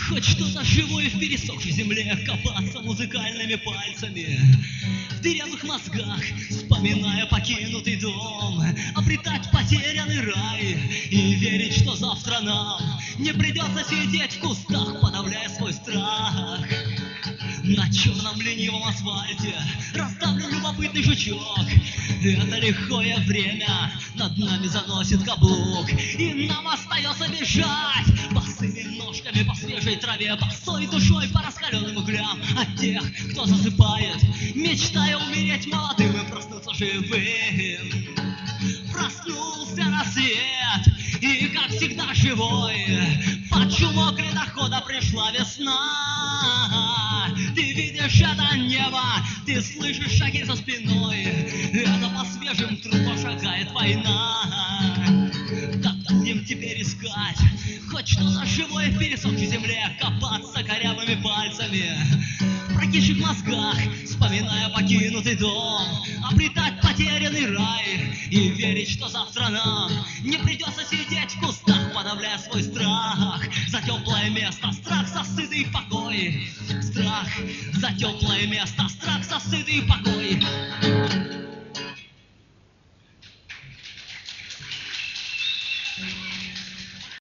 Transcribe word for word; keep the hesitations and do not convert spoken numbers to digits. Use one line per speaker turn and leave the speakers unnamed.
Хоть что-то живое в пересохшей земле, копаться музыкальными пальцами в дырявых мозгах, вспоминая покинутый дом, обретать потерянный рай и верить, что завтра нам не придется сидеть в кустах, подавляя свой страх. На черном ленивом асфальте расставлю любопытный жучок. Это лихое время над нами заносит каблук, и нам остается бежать босыми ножками по свежей траве, босой душой по раскаленным углям от тех, кто засыпает, мечтая умереть молодым и проснуться живым. Проснулся рассвет, и, как всегда, живой, под шумок ледохода пришла весна. Ты видишь это небо, ты слышишь шаги за спиной, это по свежим трупам шагает война. Как будем теперь искать хоть что-то живое в пересохшей земле, копаться корявыми пальцами в прокисших мозгах, вспоминая покинутый дом, обретать потерянный рай и верить, что завтра нам не придется сидеть в кустах, подавляя свой страх за теплое место, страх со стыдой и покой. Страх за теплое место, страх со стыдой и покой.